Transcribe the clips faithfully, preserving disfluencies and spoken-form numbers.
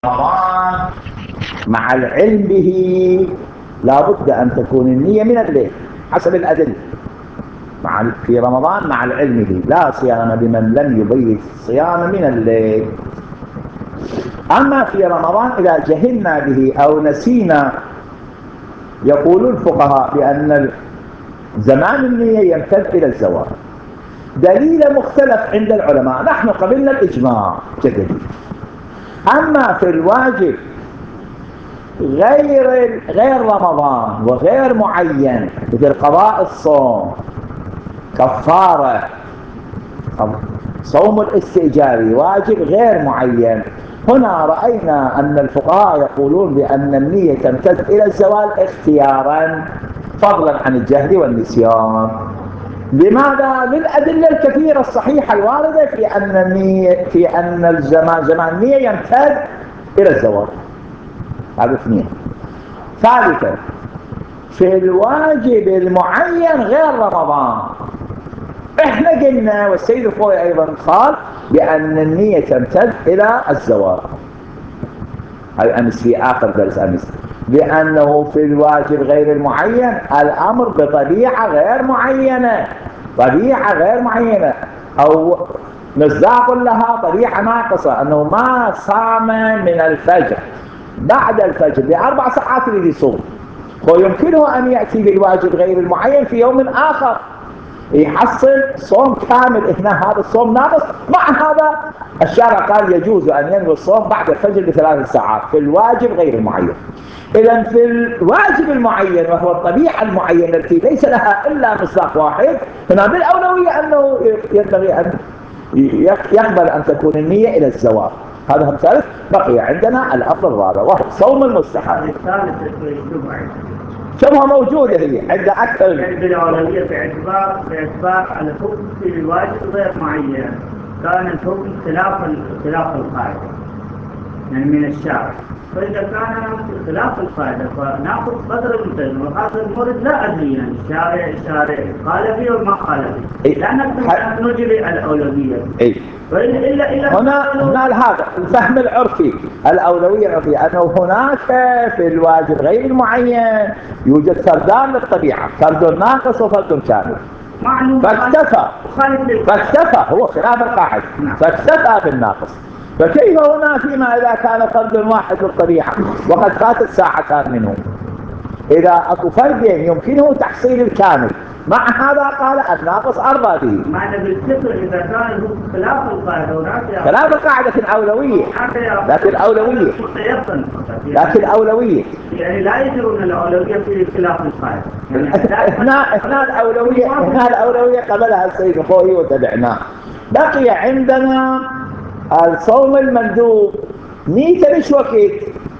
رمضان مع العلم به لا بد أن تكون النية من الليل حسب الأدلة. مع في رمضان مع العلم به لا صيام لمن لم يبيت الصيام من الليل. أما في رمضان إذا جهلنا به أو نسينا يقول الفقهاء بأن زمان النية يمتد إلى الزوال. دليل مختلف عند العلماء، نحن قبلنا الإجماع كدليل. أما في الواجب غير غير رمضان وغير معين مثل قضاء الصوم، كفارة، صوم الاستئجاري، واجب غير معين، هنا رأينا أن الفقهاء يقولون بأن النية تمتد إلى الزوال اختيارا فضلا عن الجهل والنسيان. لماذا؟ للأدلة الكثيرة الصحيحة الواردة في أن النية في أن الزمان زمان النية يمتد إلى الزوال. هذا اثنين. ثالثا في الواجب المعين غير رمضان احنا قلنا والسيد الخوي ايضا قال بأن النية تمتد الى الزوال. هذا امس في اخر درس امس، لانه في الواجب غير المعين الامر بطبيعة غير معينة، طبيعة غير معينة او مصداق لها طبيعة ناقصة، انه ما صام من الفجر بعد الفجر باربع ساعات اللي يصوم، ويمكنه ان ياتي بالواجب غير المعين في يوم اخر يحصل صوم كامل. هنا هذا الصوم ناقص، مع هذا الشارع قال يجوز ان ينوي الصوم بعد الفجر بثلاث ساعات في الواجب غير المعين. اذا في الواجب المعين وهو الطبيعه المعينه التي ليس لها الا مصداق واحد، هنا بالاولويه انه ينبغي ان يقبل ان تكون النيه الى الزوال. هذا هو الثالث. بقي عندنا الامر الرابع وهو صوم المستحب. شبهة موجودة هي عند أكثر بالأولوية باعتبار باعتبار على الحكم في الواجب غير معين، كان الحكم خلاف خلاف القاعدة يعني من الشارع، فإذا كان خلاف القاعدة فنأخذ قدر المتزن، وهذا المورد لا أدري يعني الشارع الشارع قال فيه وما قال فيه، لا نقدر نجري الأولوية. إيه؟ إلا إلا هنا هنا هذا الفهم العرفي، الأولوية العرفية أنه هناك في الواجب غير المعين يوجد فردان للطبيعة، فرد ناقص وفرد كامل، فاكتفى فاكتفى هو خلاف القاعدة، فاكتفى بالناقص. فكيف هنا فيما إذا كان فرد واحد للطبيعة وقد فاتت ساعتان منه؟ إذا أكو فردين يمكنه تحصيل الكامل، مع هذا قال الناقص أرضى به. معنى بالفطر إذا كان خلاف القاعدة خلاف القاعدة الأولوية، لكن الأولوية لكن الأولوية يعني لا يجرون الأولوية في خلاف القاعدة. هنا هنا الأولوية هنا الأولوية قبلها السيد الخوي وتبعناه. بقي عندنا الصوم المندوب نيته مش وقت.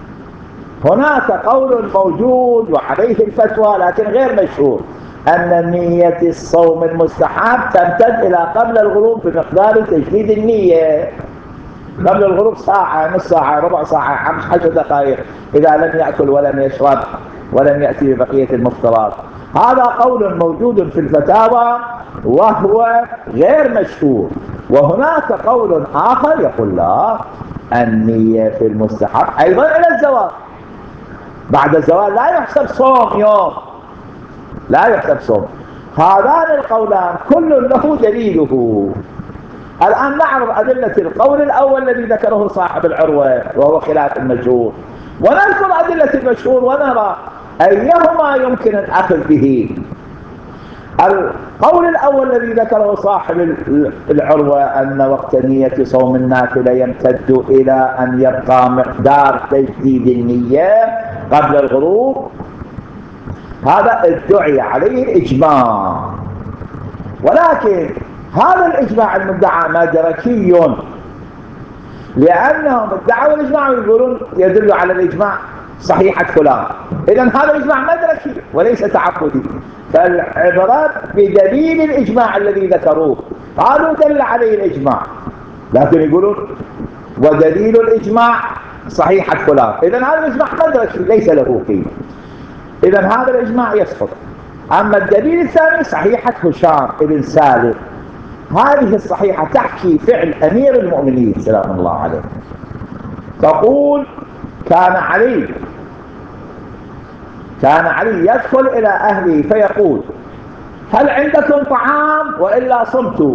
هناك قول موجود وعليه الفتوى لكن غير مشهور أن نية الصوم المستحب تمتد إلى قبل الغروب بمقدار تجديد النية، قبل الغروب ساعة، نص ساعة، ربع ساعة، عشر دقائق، إذا لم يأكل ولم يشرب ولم يأتي ببقية المفطرات. هذا قول موجود في الفتاوى وهو غير مشهور. وهناك قول آخر يقول لا، النية في المستحب أيضا إلى الزوال، بعد الزوال لا يحسب صوم يوم، لا يحسب صوم. هذان القولان كل له دليله. الآن نعرض أدلة القول الأول الذي ذكره صاحب العروة وهو خلاف المشهور، ونذكر أدلة المشهور ونرى أيهما يمكن الأخذ به. القول الأول الذي ذكره صاحب العروة أن وقت نية صوم النافلة يمتد إلى أن يبقى مقدار تجديد النية قبل الغروب، هذا ادعي عليه الإجماع، ولكن هذا الإجماع المدعى مدركي، لأنهم ادعوا الإجماع ويقولون يدل على الإجماع صحيحة فلان، إذن هذا الإجماع مدركي وليس تعبدي، فالعبرات بدليل الإجماع الذي ذكروه، قالوا دل عليه الإجماع، لكن يقولون ودليل الإجماع صحيحة فلان، إذن هذا الإجماع مدركي ليس له قيمة، إذن هذا الإجماع يسقط. أما الدليل الثاني صحيحة هشام ابن سالم، هذه الصحيحة تحكي فعل أمير المؤمنين سلام الله عليه، تقول كان علي كان علي يدخل إلى أهله فيقول هل عندكم طعام وإلا صمتوا؟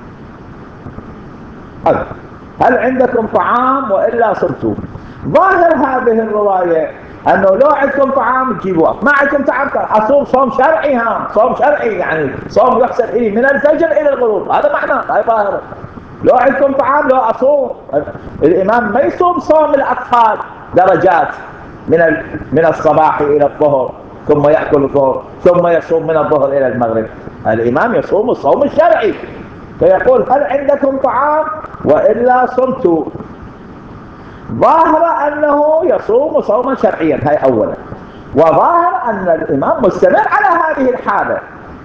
هل عندكم طعام وإلا صمتوا؟ ظاهر هذه الرواية أنه لو عندكم طعام تجيبوه، ما عندكم طعام أصوم صوم شرعي، ها صوم شرعي يعني صوم يحسب إلي من الفجر إلى الغروب، هذا معناه هاي ظاهرة. لو عندكم طعام لو أصوم. الإمام ما يصوم صوم الأطفال درجات من من الصباح إلى الظهر ثم يأكل الظهر ثم يصوم من الظهر إلى المغرب. الإمام يصوم الصوم الشرعي، فيقول هل عندكم طعام وإلا صمتوا. ظاهر أنه يصوم صوما شرعيا، هاي أولا. وظاهر أن الإمام مستمر على هذه الحالة.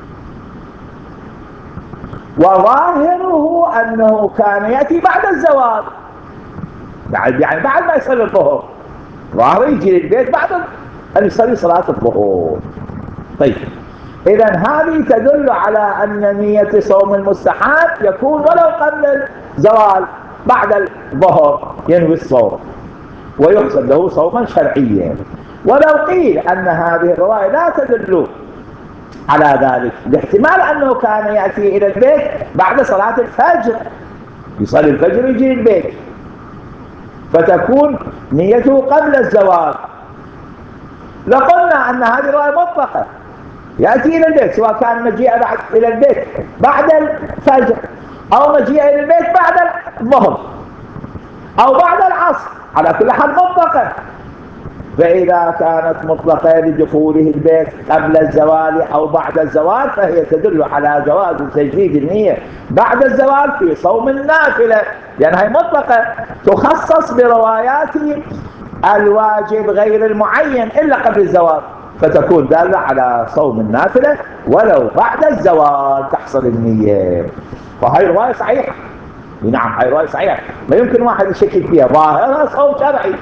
وظاهره أنه كان يأتي بعد الزوال، يعني بعد ما يصلي الظهر، ظاهر يجي للبيت بعد أن يصلي صلاة الظهر. طيب إذا هذه تدل على أن نية صوم المستحب يكون ولو قبل الزوال، بعد الظهر ينوي الصوم ويحسب له صوما شرعيا. ولو قيل أن هذه الرواية لا تدل على ذلك، باحتمال أنه كان يأتي إلى البيت بعد صلاة الفجر، يصلي الفجر ويجي البيت، فتكون نيته قبل الزوال، لقلنا أن هذه الرواية مطلقة، يأتي إلى البيت سواء كان مجيء بعد إلى البيت بعد الفجر أو مجيء إلى البيت بعد الظهر أو بعد العصر، على كل حال مطلقة. فإذا كانت مطلقة لدخوله البيت قبل الزوال أو بعد الزوال فهي تدل على جواز تجديد النية بعد الزوال في صوم النافلة، لأنها مطلقة تخصص بروايات الواجب غير المعين إلا قبل الزوال، فتكون دالة على صوم النافلة ولو بعد الزوال تحصل النية. وهي رواية صحيحة، نعم هي رواية صحيحة، ما يمكن واحد يشكك فيها، ظاهرها صوم شرعي.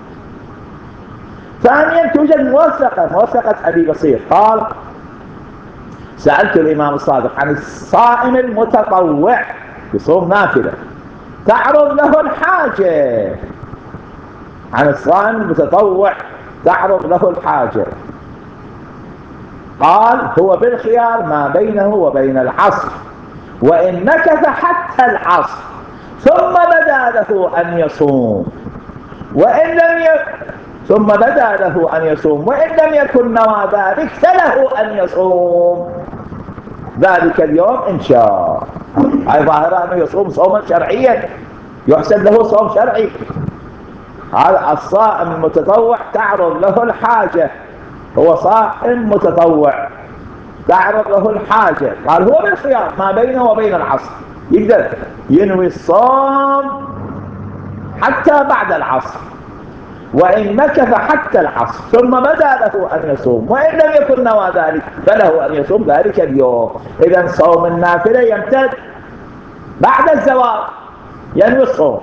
ثانيا توجد موثقة، موثقة أبي بصير قال سألت الإمام الصادق عن الصائم المتطوع بصوم نافلة تعرض له الحاجة، عن الصائم المتطوع تعرض له الحاجة، قال هو بالخيار ما بينه وبين العصر، وإن مكث حتى العصر ثم بدا له أن يصوم وإن لم يكن ثم بدا له أن يصوم وإن لم يكن نوى ذلك فله أن يصوم ذلك اليوم إن شاء. أي ظاهرة أنه يصوم صوما شرعيا يحسب له صوم شرعي. هذا الصائم المتطوع تعرض له الحاجة، هو صائم متطوع تعرض له الحاجة، قال هو بالخيار ما بينه وبين العصر، يقدر ينوي الصوم حتى بعد العصر وإن مكث حتى العصر ثم بدا له أن يصوم وإن لم يكن نوى ذلك فله أن يصوم ذلك اليوم. إذن صوم النافلة يمتد بعد الزوال، ينوي الصوم.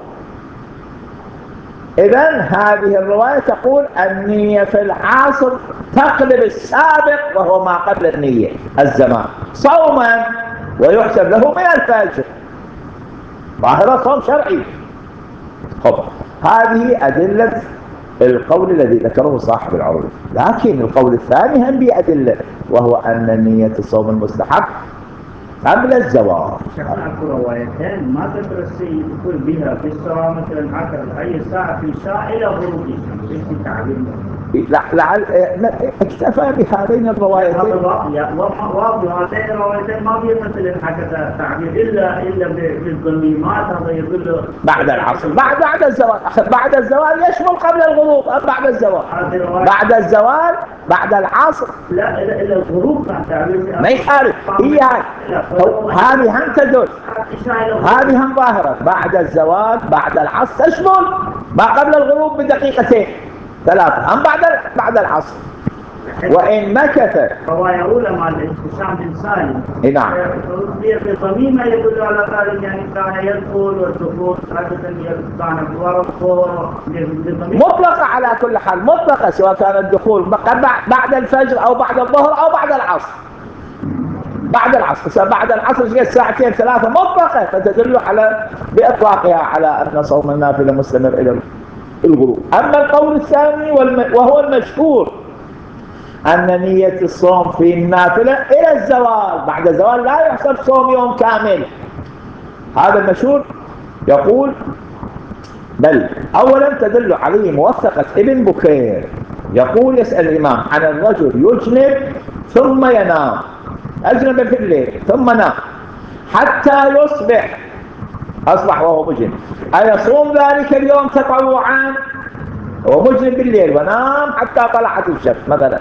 إذن هذه الرواية تقول النية في العصر تقلب السابق وهو ما قبل النية الزمان صوما ويحسب له من الفجر، ظاهرة صوم شرعي. خب هذه أدلة القول الذي ذكره صاحب العروض، لكن القول الثاني هم بأدلة، وهو أن نية الصوم المستحب قبل الزواج. اكو روايتين ما تذكر السيد يقول بها في الصلاه مثلا عشر اي ساعه في ساعه الى غروب الشمس، ايش التعبير؟ لعل اكتفى بهذين الروايتين. واضح هاتين الروايتين ما فيها مثل حكى تعبير الا الا بالضميمات، هذا يدل بعد العصر بعد بعد الزوال. بعد الزوال يشمل قبل الغروب أم بعد الزوال؟ بعد الزوال بعد العصر لا الا الا الغروب مع تعبير ما يخالف. هي هذه هم تدل، هذه هم ظاهرة بعد الزوال بعد العصر تشمل ما قبل الغروب بدقيقتين ثلاثة أم بعد بعد العصر. وإن مكث رواية أولى مع هشام بن سالم نعم بضميمة يدل على ذلك، يعني كان يدخل والدخول كان بورقه مطلقة على كل حال، مطلقة سواء كان الدخول بعد الفجر أو بعد الظهر أو بعد العصر. بعد العصر بعد العصر ساعتين ثلاثة مطلقة، فتدل على بإطلاقها على أن صوم النافلة مستمر إلى الغروب. أما القول الثاني وهو المشهور أن نية الصوم في النافلة إلى الزوال، بعد الزوال لا يحسب صوم يوم كامل. هذا المشهور يقول بل أولا تدل عليه موثقة ابن بكير، يقول يسأل الإمام عن الرجل يجنب ثم ينام، أجنب في الليل ثم نام حتى يصبح، أصبح وهو مجنب، أيصوم ذلك اليوم تطوعا؟ هو مجنب بالليل ونام حتى طلعت الشمس مثلا،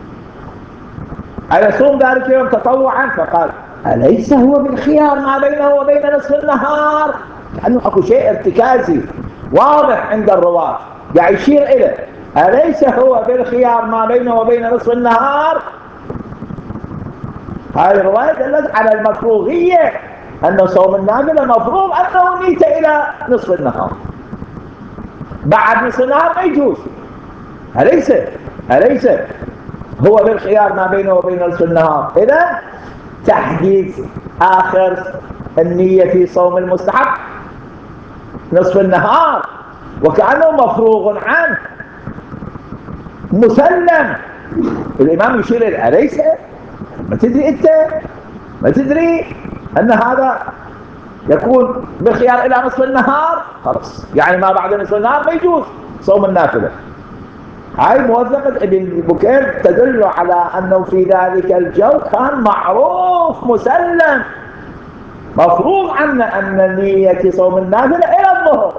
أيصوم ذلك اليوم تطوعا؟ فقال أليس هو بالخيار ما بينه وبين نصف النهار؟ كأنه أكو شيء ارتكازي واضح عند الرواة، يعني يشير إليه أليس هو بالخيار ما بينه وبين نصف النهار؟ هذه الرواية دلت على المفروغية، أن صوم النافلة مفروض أنه نيت إلى نصف النهار، بعد نصف النهار ما يجوز. أليس أليس هو بالخيار ما بينه وبين نصف النهار؟ إذا تحديد آخر النية في صوم المستحب نصف النهار، وكأنه مفروغ عنه مسلم. الإمام يشير إلى أليس ما تدري أنت ما تدري أن هذا يكون بالخيار إلى نصف النهار؟ خلاص يعني ما بعد نصف النهار ما يجوز صوم النافلة. هاي موثقة ابن بكير تدل على أنه في ذلك الجو كان معروف مسلم مفروض عنا أن نية صوم النافلة إلى الظهر،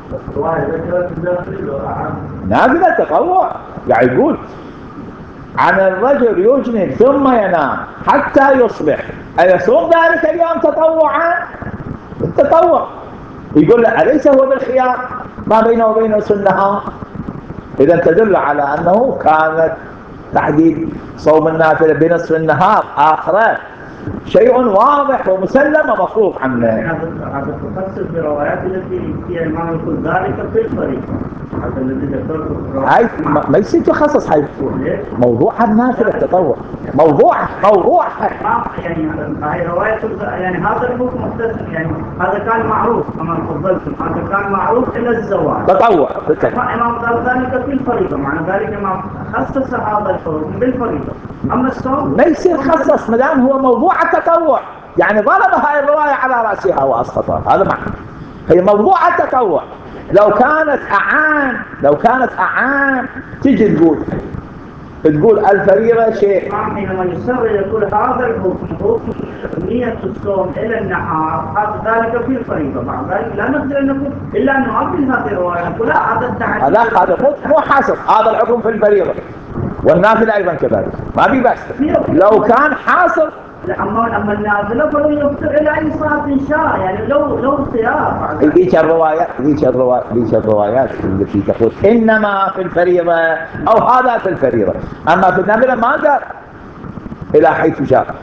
نافلة تطوع. يعني يقول عن الرجل يجنب ثم ينام حتى يصبح، أيصوم ذلك اليوم تطوعا؟ التطوع. يقول له أليس هو بالخيار ما بينه وبين نصف النهار؟ إذا تدل على أنه كانت تحديد صوم النافلة بنصف النهار آخره شيء واضح ومسلم ومفروض عنه. هذا تفسر في الروايات التي فيها الإمام يقول ذلك في الطريق، هذا الذي ذكرته في الروايات. هاي ما يصير تخصص هاي موضوع النافلة التطوع، موضوع موضوع يعني هاي رواية يعني هذا الحكم مختصر، يعني هذا كان معروف كما تفضلتم، هذا كان معروف إلى الزواج تطوع. الإمام قال ذلك في الفريضة، معنى ذلك الإمام خصص هذا الحكم بالفريضة. أما الصوم ما يصير خصص ما دام هو موضوع التطوع، يعني ضرب هاي الرواية على رأسها وأسقطها، هذا معنى هي موضوع التطوع. لو كانت أعان لو كانت أعان تجي تقول تقول الفريضة شيء. حينما يصر يقول هذا الحكم حكم نية الصوم إلى النهار، هذا ذلك في الفريضة، بعد ذلك لا نقدر أن نقول إلا أن نعطل هذه الرواية، نقول لا هذا التعديل، لا هذا مو حاصل، هذا الحكم في الفريضة والنافلة أيضا كذلك، ما في بس. لو كان حاصل أما أما النافلة فلو يفطر إلى أي صلاة إن شاء، يعني لو لو اختيار. ذيك الروايات ذيك الروايات ذيك الروايات التي تقول إنما في الفريضة أو هذا في الفريضة، أما في النافلة ما قال إلى حيث شاء.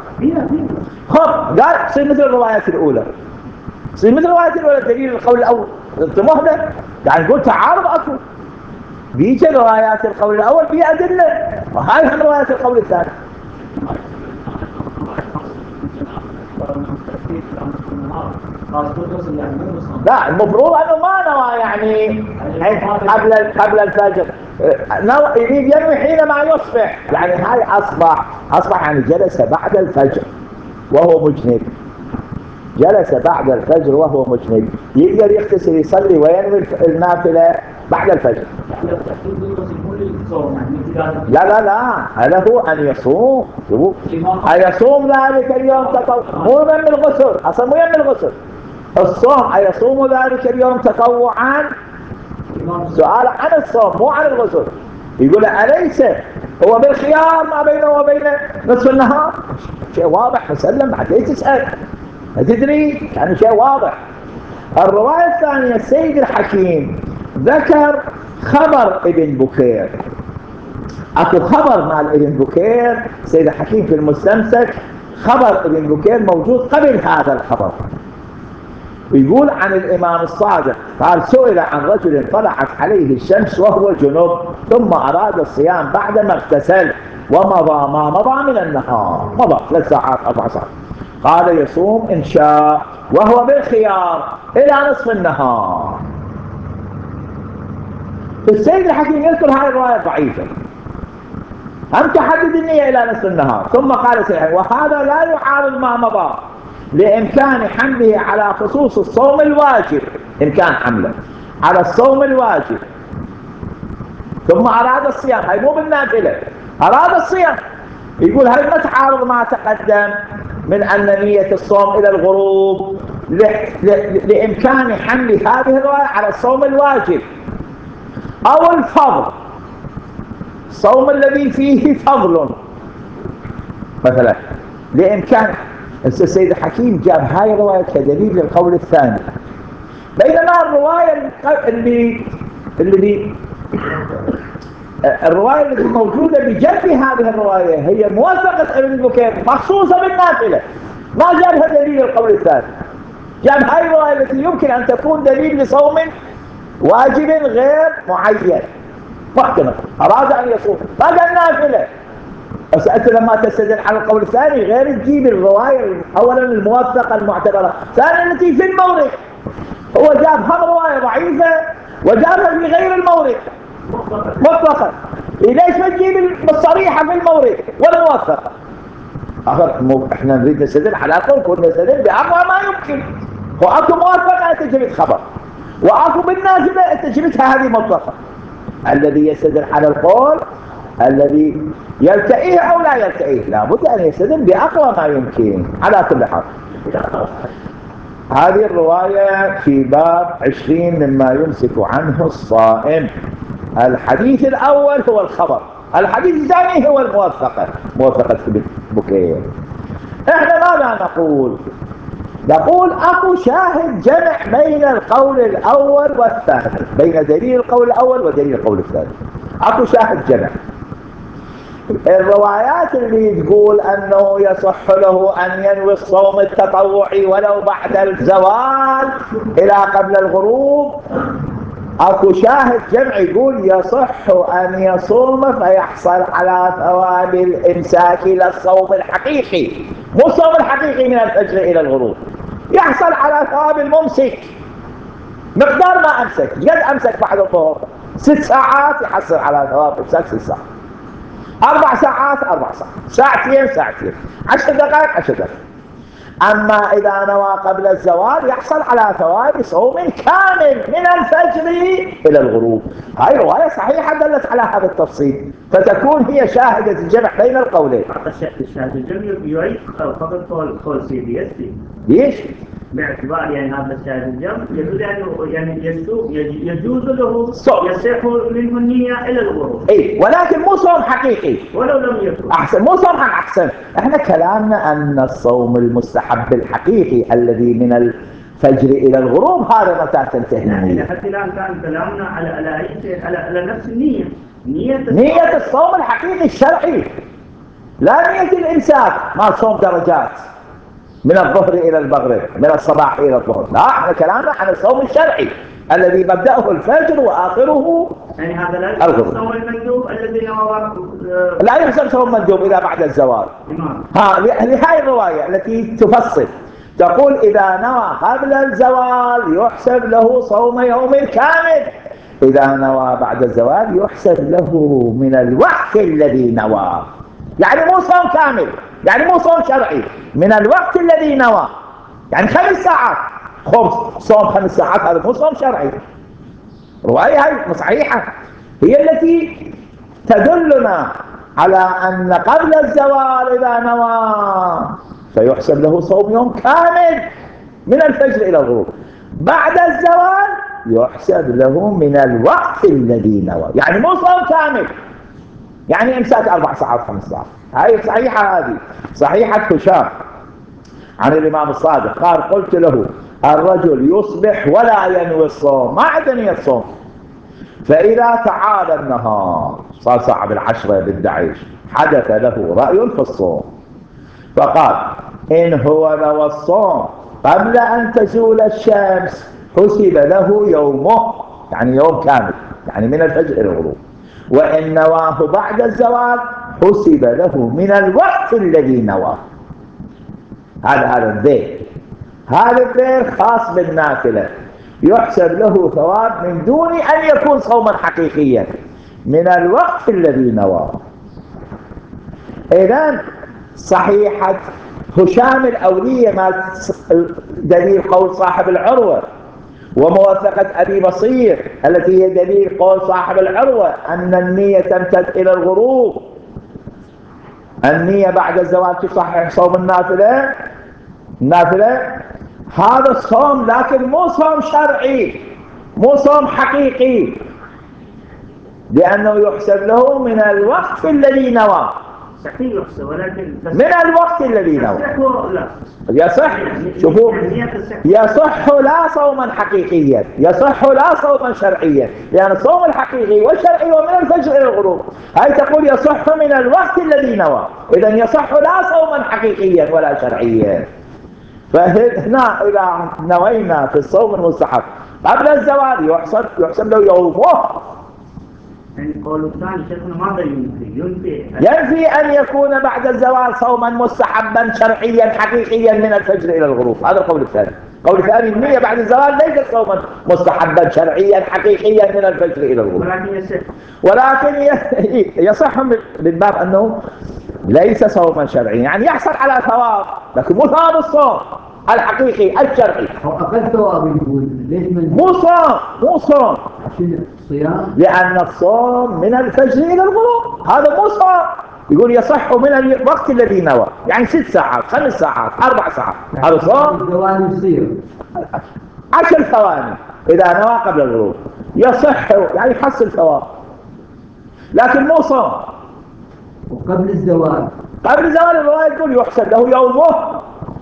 خب قال تصير مثل الروايات الأولى، تصير مثل الروايات الأولى دليل القول الأول مهدى، يعني نقول تعارض أكو بيجي روايات القول الأول فيها أدلة، وهاي هم روايات القول الثاني. لا المفروض أنه ما نوى يعني قبل قبل الفجر، يريد ينوي حينما يصبح، يعني هاي أصبح أصبح يعني جلس بعد الفجر وهو مجنب، جلس بعد الفجر وهو مجنب، يقدر يغتسل يصلي وينوي النافلة بعد الفجر. لا لا لا هذا هو أن يصوم، أيصوم ذلك اليوم تطوعا، مو يم الغسل، أصلا مو يم الغسل الصوم، أيصوم ذلك اليوم تطوعا، سؤال عن الصوم مو عن الغسل. يقول أليس هو بالخيار ما بينه وبين نصف النهار؟ شيء واضح مسلم، بعد ليش تسأل؟ ما تدري يعني شيء واضح. الرواية الثانية السيد الحكيم ذكر خبر ابن بكير، اكو خبر مع ابن بكير سيد الحكيم في المستمسك، خبر ابن بكير موجود قبل هذا الخبر، يقول عن الإمام الصادق قال سئل عن رجل طلعت عليه الشمس وهو جنوب ثم أراد الصيام بعدما اغتسل ومضى ما مضى من النهار، مضى ثلاث ساعات أربع ساعات، قال يصوم إن شاء وهو بالخيار إلى نصف النهار. السيد الحكيم يذكر هذه الرواية ضعيفة، أم تحدد النية إلى نصف النهار، ثم قال سيد الحكيم وهذا لا يعارض ما مضى لإمكان حمله على خصوص الصوم الواجب، إمكان حمله على الصوم الواجب ثم أراد الصيام، هاي مو بالنافلة، أراد الصيام. يقول هل ما تعارض ما تقدم من أن نية الصوم إلى الغروب لإمكان حمل هذه الرواية على الصوم الواجب أو الفضل، الصوم الذي فيه فضل مثلا، لإمكان. السيد الحكيم جاب هاي الرواية كدليل للقول الثاني، بينما الرواية اللي اللي الرواية التي موجودة بجنب هذه الرواية هي موثقة ابن بكير مخصوصة بالنافلة، ما جابها دليل القول الثاني، جاب هاي الرواية التي يمكن أن تكون دليل لصوم واجب غير معين محتمل، أراد أن يصوم ما قال نافلة. بس أنت لما تستدل على القول الثاني غير تجيب الرواية أولا الموثقة المعتبرة، ثانيا التي في المورد. هو جاب هم رواية ضعيفة وجابها في غير المورد مطلقا، ليش ما تجيب الصريحة في المورد والموثقة؟ احنا نريد نستدل على قول كنا نستدل بأقوى ما يمكن، واكو موثقة انت جبت خبر، واكو بالنازلة انت جبتها هذه مطلقة. الذي يستدل على القول الذي يلتئيه او لا يلتئيه لابد ان يستدل بأقوى ما يمكن. على كل حال هذه الرواية في باب عشرين مما يمسك عنه الصائم. الحديث الأول هو الخبر، الحديث الثاني هو الموثقة، موثقة بكير. احنا ماذا نقول؟ نقول اكو شاهد جمع بين القول الأول والثاني، بين دليل القول الأول ودليل القول الثاني، اكو شاهد جمع. الروايات اللي تقول أنه يصح له أن ينوي الصوم التطوعي ولو بعد الزوال إلى قبل الغروب، أكو شاهد جمع يقول يصح أن يصوم فيحصل على ثواب الإمساك إلى الصوم الحقيقي، مو الصوم الحقيقي من الفجر إلى الغروب، يحصل على ثواب الممسك مقدار ما أمسك. قد أمسك بعد الظهر ست ساعات يحصل على ثواب إمساك ست ساعات، أربع ساعات أربع ساعات، ساعتين ساعتين، عشر دقائق عشر دقائق. أما إذا نوى قبل الزوال يحصل على ثواب صوم كامل من الفجر إلى الغروب. هاي رواية صحيحة دلت على هذا التفصيل، فتكون هي شاهدة الجمع بين القولين. الشاهد الجمع يعيد فقط قول سيدي يسري ليش؟ باعتبار يعني هذا الشاهد الجمع يجوز يعني يجوز له يصح منه النية إلى الغروب. إيه، ولكن مو صوم حقيقي ولو لم يكن أحسن، مو صوم أحسن. إحنا كلامنا أن الصوم المستحب الحقيقي الذي من الفجر إلى الغروب هذا متى تنتهي النية. حتى الآن كان كلامنا على على على, على نفس النية، نية الصوم. نية الصوم الحقيقي الشرعي، لا نية الإمساك، ما صوم درجات من الظهر إلى المغرب، من الصباح إلى الظهر، لا، احنا كلامنا عن الصوم الشرعي الذي مبدأه الفجر وآخره يعني هذا لا يحسب صوم المندوب الذي نوى، لا يحسب صوم مندوب إذا بعد الزوال. ها لهذه الرواية التي تفصل تقول إذا نوى قبل الزوال يحسب له صوم يوم كامل، إذا نوى بعد الزوال يحسب له من الوقت الذي نوى، يعني مو صوم كامل، يعني مو صوم شرعي، من الوقت الذي نوى، يعني خمس ساعات خبز، صوم خمس ساعات هذا مو صوم شرعي. رواية هاي صحيحة هي التي تدلنا على أن قبل الزوال إذا نوى فيحسب له صوم يوم كامل من الفجر إلى الغروب، بعد الزوال يحسب له من الوقت الذي نوى، يعني مو صوم كامل، يعني امساك أربع ساعات خمس ساعات. هاي صحيحة، هذه صحيحة هشام عن الإمام الصادق قال قلت له الرجل يصبح ولا ينوي الصوم، ما عنده نية الصوم، فإذا تعالى النهار صار ساعة بالعشرة بالدعيش حدث له رأي في الصوم، فقال إن هو نوى الصوم قبل أن تزول الشمس حسب له يومه، يعني يوم كامل، يعني من الفجر إلى الغروب، وإن نواه بعد الزوال حسب له من الوقت الذي نواه. هذا هذا الذيل، هذا الذيل خاص بالنافلة، يحسب له ثواب من دون أن يكون صوما حقيقيا من الوقت الذي نوى. إذن صحيحة هشام الأولية ما دليل قول صاحب العروة، وموافقة أبي بصير التي هي دليل قول صاحب العروة أن النية تمتد إلى الغروب. النية بعد الزواج تصحح صوم النافلة، النافلة هذا الصوم، لكن مو صوم شرعي، مو صوم حقيقي، لأنه يحسب له من الوقت الذي نوى. صحيح يحسب، ولكن من الوقت الذي نوى لا يصح. شوفوا، يصح لا صوما حقيقيا، يصح لا صوما شرعيا، لأن الصوم الحقيقي والشرعي ومن الفجر إلى الغروب. هاي تقول يصح من الوقت الذي نوى، إذن يصح لا صوما حقيقيا ولا شرعيا. فهنا إذا نوينا في الصوم المستحب قبل الزوال يحسب يحسب له يومه. يعني قول الثاني شيخنا ماذا ينفي؟ ينفي ينفي أن يكون بعد الزوال صوما مستحبا شرعيا حقيقيا من الفجر إلى الغروب. هذا القول الثاني. قول الثاني النية بعد الزوال ليس صوما مستحبا شرعيا حقيقيا من الفجر إلى الغروب، ولكن يصح، ولكن يصح من باب أنه ليس صوما شرعيا، يعني يحصل على ثواب لكن مو ثواب الصوم الحقيقي الشرعي. هو أقل ثواب يقول ليش من مو صوم، مو صوم، شنو صيام؟ لأن الصوم من الفجر إلى الغروب، هذا مو صوم. يقول يصح من الوقت الذي نوى، يعني ست ساعات، خمس ساعات، أربع ساعات، هذا صوم. الزوال يصير عشر ثواني إذا نوى قبل الغروب يصح، يعني يحصل ثواب، لكن مو صوم. وقبل الزوال قبل الزوال الرواية تقول يحسب له يومه.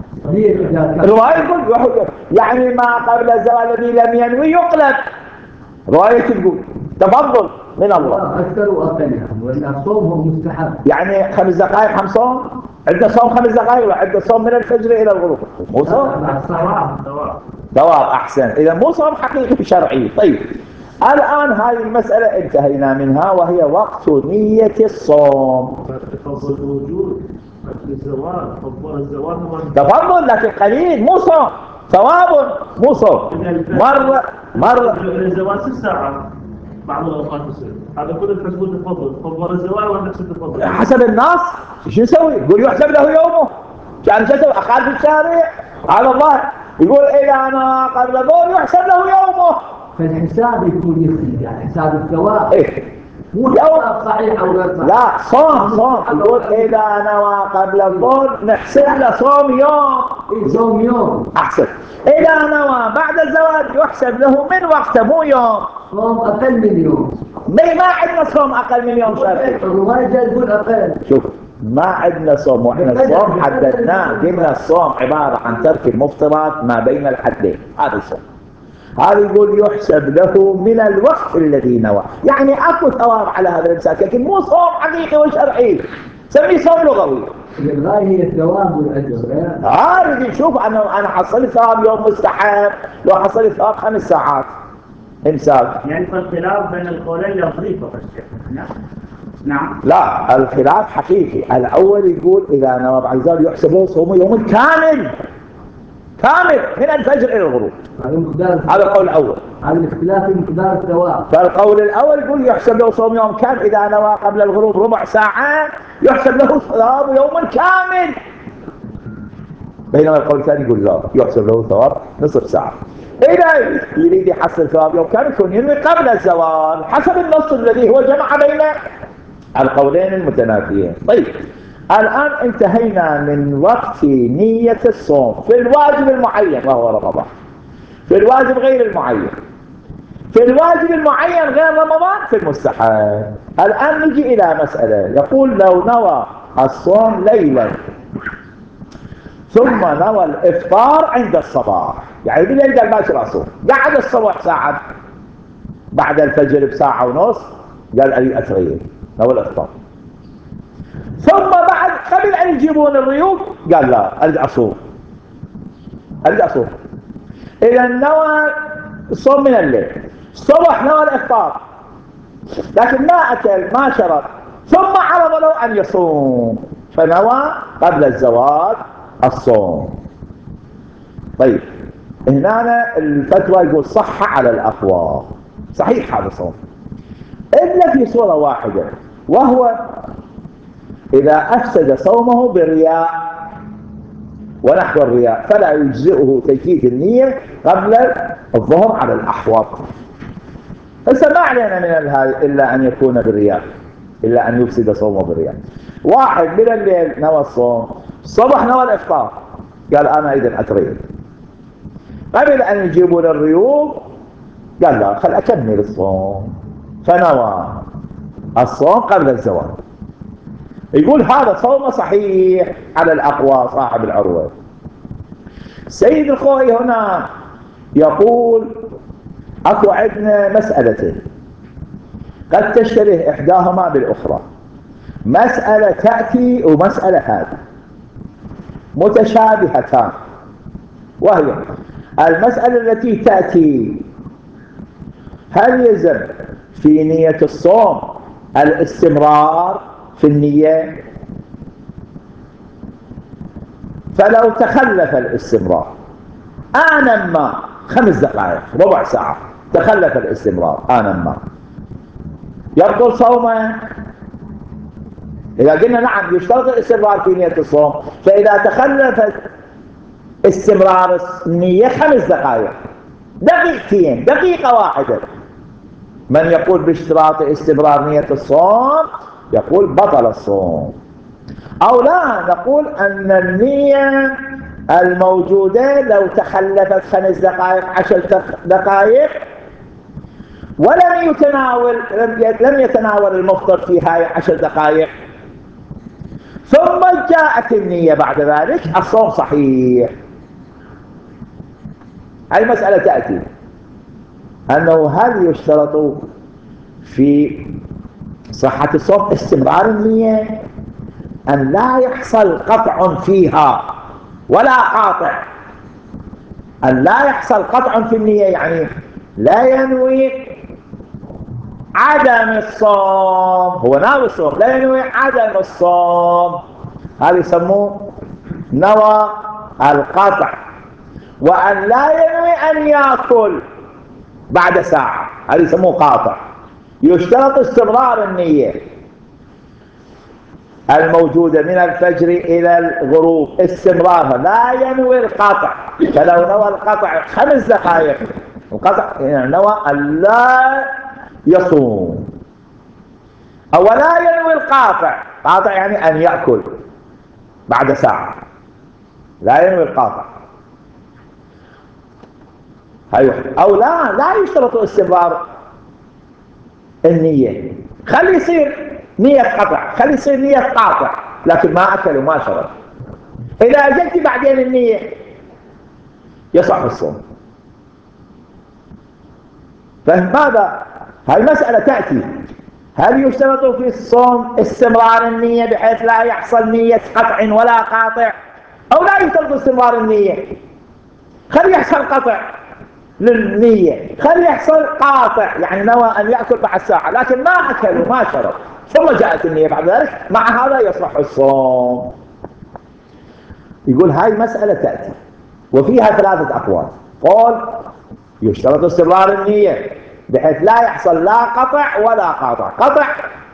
الرواية تقول يعني ما قبل الزوال الذي لم ينوي يقلب. رواية تقول تفضل من الله، أكثر وأقل يعني، وإن الصوم هو مستحب. يعني خمس دقائق خمس صوم، عندنا صوم خمس دقائق وعندنا صوم من الفجر إلى الغروب، مو صوم ثواب ثواب ثواب. أحسن، إذا مو صوم حقيقي شرعي. طيب الآن هذه المسألة انتهينا منها، وهي وقت نية الصوم. تفضل الوجود الزوال، تفضل الزوال تفضل لكن قليل، مو صوم، ثواب مو صوم. مرة مرة الزوال ست ساعات بعض الأوقات يصير، هذا كله تحسبون تفضل، تفضل الزوال ولا تحسب تفضل؟ حسب الناس شو نسوي؟ يقول يحسب له يومه، كان شو اسوي؟ أخالف الشارع على الله. يقول إذا أنا قبل الظهر يحسب له يومه. فالحساب يكون يختلف، يعني حساب الثواب إيه مو حساب صحيح أو غير صحيح. لا صوم صوم. يقول إذا نوى قبل الظهر نحسب له صوم يوم. إيه صوم يوم. أحسن. إذا نوى بعد الزواج يحسب له من وقته مو يوم، صوم أقل من يوم. ما عندنا صوم أقل من يوم شرعي. الرواية جاي تقول أقل. شوف ما عندنا صوم، واحنا الصوم حددناه، قلنا الصوم عبارة عن ترك المفطرات ما بين الحدين، هذا الصوم. هذا يقول يحسب له من الوقت الذي نوى، يعني اكو ثواب على هذا الانسان، لكن مو صوم حقيقي وشرعي، سميه صوم لغوي. الغاية هي الثواب والأجر. عارف يشوف انا انا حصلت ثواب يوم مستحب، لو حصلت ثواب خمس ساعات امساك. يعني فالخلاف بين القولين لفظي فقط. نعم نعم. لا الخلاف حقيقي. الاول يقول اذا نوى بعد ذلك يحسب له صوم يوم كامل كامل من الفجر الى الغروب، هذا القول الاول. هذا الاختلاف في مقدار الثواب. فالقول الاول يقول يحسب له صوم يوم كامل، اذا نوى قبل الغروب ربع ساعه يحسب له ثواب يوم كامل. بينما القول الثاني يقول لا، يحسب له ثواب نصف ساعه. اذا يريد يحصل ثواب يوم كامل يكون ينوي قبل الزوال حسب النص الذي هو جمع بين القولين المتنافيين. طيب الآن انتهينا من وقت نية الصوم في الواجب المعين وهو رمضان، في الواجب غير المعين. في الواجب المعين غير رمضان في المستحب. الآن نجي إلى مسألة، يقول لو نوى الصوم ليلا ثم نوى الإفطار عند الصباح، يعني بالليل قال باكر أصوم، قعد الصبح ساعة بعد الفجر بساعة ونص قال أي أتغير نوى الإفطار، ثم بعد قبل أن يجيبون الريوق قال لا أرجع أصوم أرجع أصوم. إذا نوى الصوم من الليل، الصبح نوى الإفطار لكن ما أكل ما شرب، ثم عرض له أن يصوم فنوى قبل الزواج الصوم. طيب هنا الفتوى يقول صح على الأقوى، صحيح هذا الصوم، إلا في صورة واحدة، وهو إذا أفسد صومه بالرياء ونحو الرياء فلا يجزئه تجديد النية قبل الظهر على الأحوط. هسه ما علينا من هذا إلا أن يكون بالرياء، إلا أن يفسد صومه بالرياء. واحد من الليل نوى الصوم، الصبح نوى الإفطار، قال أنا إذن أتريد، قبل أن يجيبون الريوض قال لا خل أكمل الصوم، فنوى الصوم قبل الزوال. يقول هذا صوم صحيح على الأقوى صاحب العروة. سيد الخوئي هنا يقول أكو عندنا مسألتين قد تشتبه إحداهما بالأخرى، مسألة تأتي ومسألة هذه متشابهتان، وهي المسألة التي تأتي هل يلزم في نية الصوم الاستمرار في النية؟ فلو تخلف الاستمرار آنا ما خمس دقائق ربع ساعة تخلف الاستمرار آنا ما يبطل صومه؟ إذا قلنا نعم يشترط الاستمرار في نية الصوم، فإذا تخلف استمرار النية خمس دقائق دقيقتين دقيقة واحدة، من يقول باشتراط استمرار نية الصوم يقول بطل الصوم، أو لا نقول أن النية الموجودة لو تخلفت خمس دقائق عشر دقائق ولم يتناول لم يتناول المفطر في هاي عشر دقائق ثم جاءت النية بعد ذلك الصوم صحيح. هاي مسألة تأتي أنه هل يشترط في صحة الصوم استمرار النية أن لا يحصل قطع فيها ولا قاطع، أن لا يحصل قطع في النية يعني لا ينوي عدم الصوم، هو ناوي الصوم لا ينوي عدم الصوم، هذا يسموه نوى القطع، وأن لا ينوي أن يأكل بعد ساعة هذا يسموه قاطع. يشترط استمرار النية الموجودة من الفجر إلى الغروب استمرارها، لا ينوي القطع، فلو نوى القطع خمس دقائق القطع يعني نوى أن لا يصوم، أو لا ينوي القاطع، قاطع يعني أن يأكل بعد ساعة، لا ينوي القاطع، أو لا لا يشترط استمرار النية، خلي يصير نية قطع، خلي يصير نية قاطع لكن ما أكل وما شرب، إذا أجلت بعدين النية يصح الصوم. فماذا هاي مسألة تأتي هل يشترط في الصوم استمرار النية بحيث لا يحصل نية قطع ولا قاطع، أو لا يشترط استمرار النية خلي يحصل قطع للنية، خلي يحصل قاطع يعني نوى أن يأكل بعد ساعة لكن ما أكل وما شرب ثم جاءت النية بعد ذلك، مع هذا يصح الصوم. يقول هاي مسألة تأتي وفيها ثلاثة أقوال، قول يشترط استمرار النية بحيث لا يحصل لا قطع ولا قاطع، قطع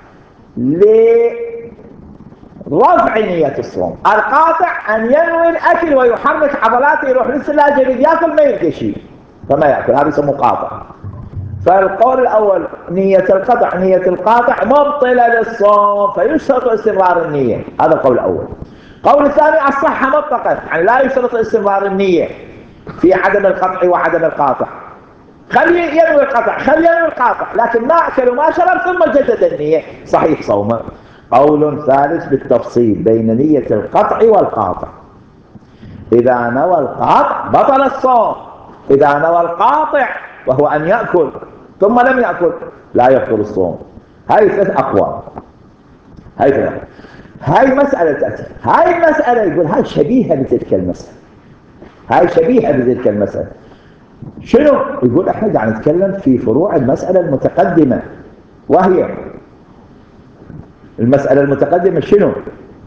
لرفع نية الصوم، القاطع أن ينوي الأكل ويحرك عضلاته يروح للثلاجة يأكل ما يلقى شيء فما يأكل، هذا يسموه قاطع. فالقول الأول نية القطع نية القاطع مبطلة للصوم فيشترط استمرار النية، هذا القول الأول. القول الثاني الصحة مطلقا يعني لا يشترط استمرار النية في عدم القطع وعدم القاطع، خلي ينوي القطع خلي ينوي القاطع لكن ما أكل وما شرب ثم جدد النية صحيح صومه. قول ثالث بالتفصيل بين نية القطع والقاطع، إذا نوى القاطع بطل الصوم، إذا نوى القاطع وهو أن يأكل ثم لم يأكل لا يبطل الصوم. هاي ثلاث أقوال، هاي ثلاث هاي مسألة تأتي، هاي المسألة يقول هاي شبيهة بتلك المسألة، هاي شبيهة بتلك المسألة. شنو؟ يقول احنا قاعد نتكلم في فروع المسألة المتقدمة، وهي المسألة المتقدمة شنو؟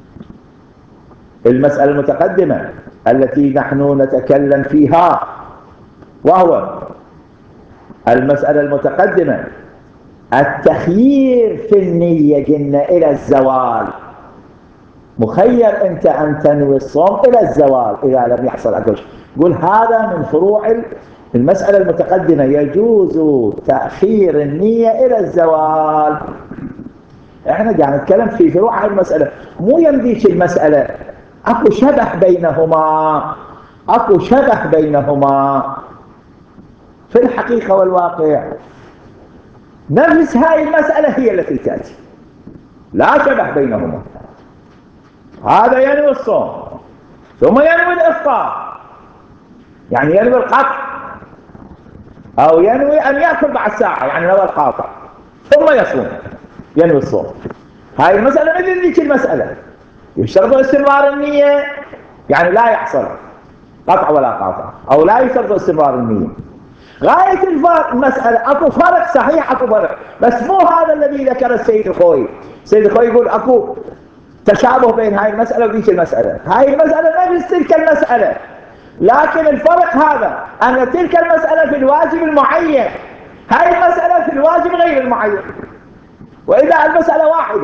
المسألة المتقدمة التي نحن نتكلم فيها وهو المسألة المتقدمة التخيير في النية قلنا إلى الزوال، مخير أنت أن تنوي الصوم إلى الزوال إذا لم يحصل أكل. قل هذا من فروع المسألة المتقدمة، يجوز تأخير النية إلى الزوال. احنا قاعد نتكلم في فروع المسألة، مو يمديك المسألة اكو شبه بينهما، اكو شبه بينهما في الحقيقة والواقع. نفس هاي المسألة هي التي تأتي، لا شبه بينهما. هذا ينوي الصوم ثم ينوي الإفطار، يعني ينوي القطع، أو ينوي أن يأكل بعد ساعة، يعني نوى القاطع ثم يصوم ينوي الصوم. هاي المسألة مثل ذيك المسألة، يشترط استمرار النية، يعني لا يحصل قطع ولا قاطع، أو لا يشترط استمرار النية. غاية الفرق المسألة أكو فرق صحيح، أكو فرق، بس مو هذا الذي ذكر السيد الخوي. السيد الخوي يقول أكو تشابه بين هاي المسألة وذيك المسألة. هاي المسألة نفس تلك المسألة، لكن الفرق هذا أن تلك المسألة في الواجب المعين، هاي المسألة في الواجب غير المعين، وإذا المسألة واحدة.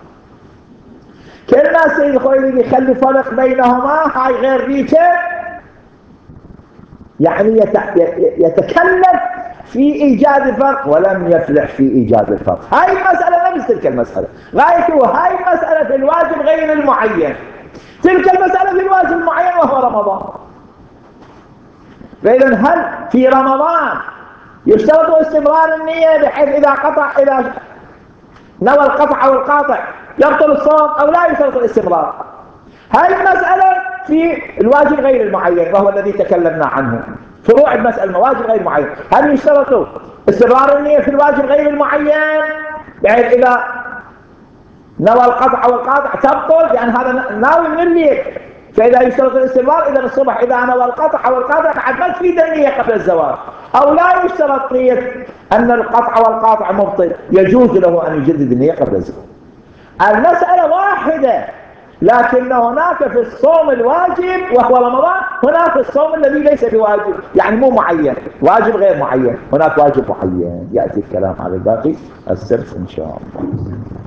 كلمة السيد الخوي يخلي فرق بينهما، هاي غير ذيك، يعني يتكلم في إيجاد الفرق ولم يفلح في إيجاد الفرق. هاي المسألة نفس تلك المسألة، غايته هاي المسألة في الواجب غير المعين، تلك المسألة في الواجب المعين وهو رمضان. فإذا هل في رمضان يشترط استمرار النية بحيث إذا قطع، إذا نوى القطع أو القاطع يبطل الصوم، أو لا يشترط الاستمرار؟ هاي المسألة في الواجب غير المعين وهو الذي تكلمنا عنه، فروع المسألة الواجب غير المعين. هل يشترط استمرار النية في الواجب غير المعين بحيث إذا نوى القطع أو القاطع تبطل، يعني هذا ناوي من الليل، فإذا يشترط الاستمرار إذا الصبح إذا نوى القطع أو القاطع بعد ما تفيد النية قبل الزوال، أو لا يشترط نية أن القطع والقاطع مبطل، يجوز له أن يجدد النية قبل الزوال. المسألة واحدة، لكن هناك في الصوم الواجب وهو رمضان، هناك الصوم الذي ليس بواجب، يعني مو معين، واجب غير معين، هناك واجب معين. يأتي الكلام على الباقي السبت إن شاء الله.